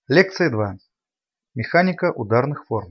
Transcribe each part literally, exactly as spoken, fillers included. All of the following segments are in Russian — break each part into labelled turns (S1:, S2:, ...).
S1: Лекция два. Механика ударных форм.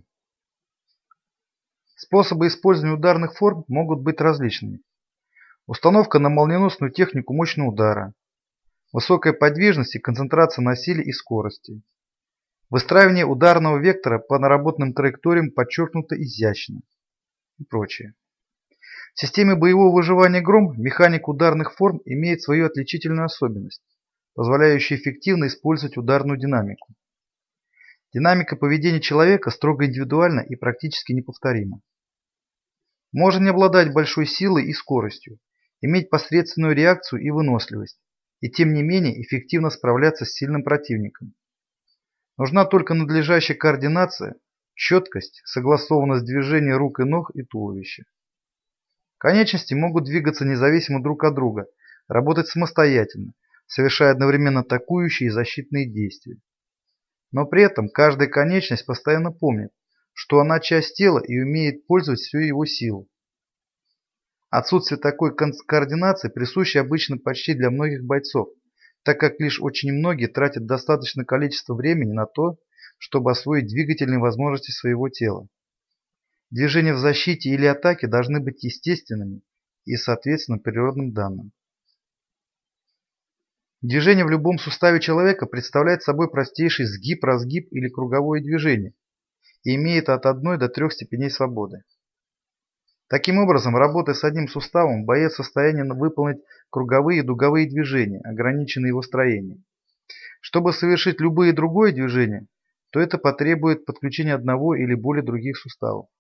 S1: Способы использования ударных форм могут быть различными. Установка на молниеносную технику мощного удара, высокая подвижность и концентрация на силе и скорости, выстраивание ударного вектора по наработанным траекториям подчеркнуто изящно и прочее. В системе боевого выживания «Гром» механика ударных форм имеет свою отличительную особенность, позволяющую эффективно использовать ударную динамику. Динамика поведения человека строго индивидуальна и практически неповторима. Можно не обладать большой силой и скоростью, иметь посредственную реакцию и выносливость, и тем не менее эффективно справляться с сильным противником. Нужна только надлежащая координация, четкость, согласованность движения рук и ног и туловища. Конечности могут двигаться независимо друг от друга, работать самостоятельно, совершая одновременно атакующие и защитные действия. Но при этом каждая конечность постоянно помнит, что она часть тела и умеет пользовать всю его силу. Отсутствие такой координации присуще обычно почти для многих бойцов, так как лишь очень многие тратят достаточное количество времени на то, чтобы освоить двигательные возможности своего тела. Движения в защите или атаке должны быть естественными и соответственно природным данным. Движение в любом суставе человека представляет собой простейший сгиб, разгиб или круговое движение и имеет от одной до трех степеней свободы. Таким образом, работая с одним суставом, боец в состоянии выполнить круговые и дуговые движения, ограниченные его строением. Чтобы совершить любые другое движение, то это потребует подключения одного или более других суставов.